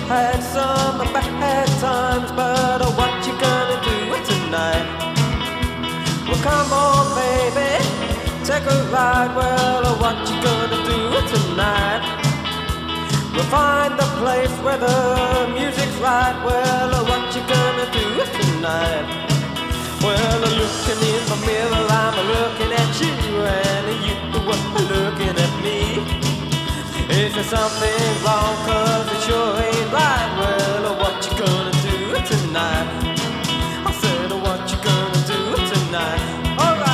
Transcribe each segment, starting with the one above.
had some bad times, but what you gonna do tonight? Well, come on, baby, take a ride. Well, what you gonna do tonight? We'll find the place where the music's right. Well, what you gonna do tonight? Well, looking in the mirror, I'm looking at you, and you are looking at me. Is there something wrong? 'Cause it sure ain't right. Well, what you gonna do tonight? I said, what you gonna do tonight? All right.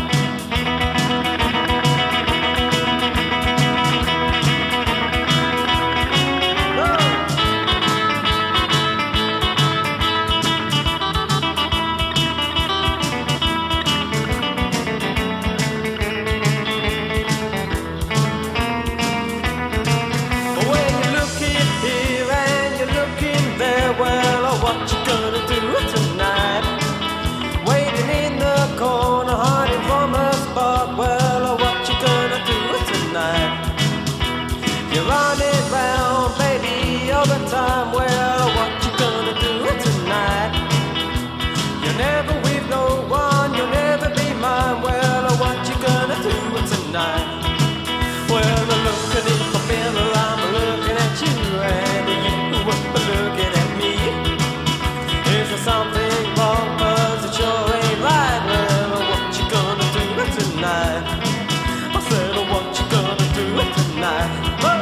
What you gonna do tonight? Waiting in the corner, hiding from a spot. Well, what you gonna do tonight? You're running round, baby, all the time. Well, what you gonna do tonight? You're never with no one, you'll never be mine. Well, what you gonna do tonight? Well, I'm looking in the mirror, I'm looking at you, and you were looking at me. Is there something wrong? 'Cause it sure ain't right. Well, what you gonna do tonight? I said, what you gonna do tonight? Oh.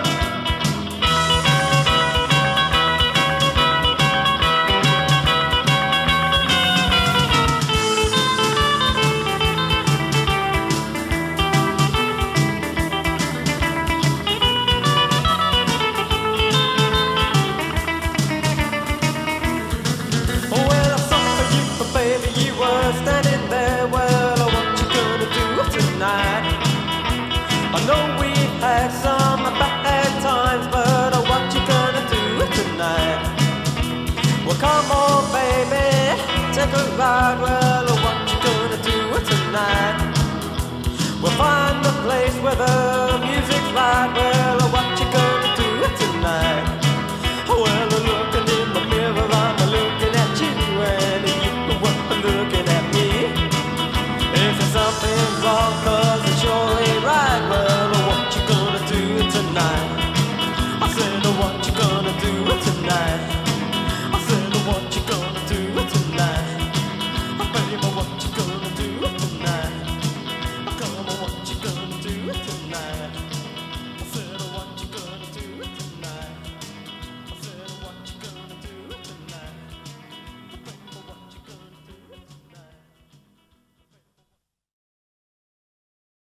Standing there, well, what you gonna do tonight? I know we've had some bad times, but what you gonna do tonight? Well, come on, baby, take a ride. Well, what you gonna do tonight? We'll find the place where the music's right. Well, what you gonna do tonight? Well, looking in the mirror, I'm looking at you, and you were looking at me. Is there something wrong? 'Cause it sure ain't right. Well, what you gonna do tonight? I said, what you gonna do tonight? I said, what you gonna do tonight? I baby, what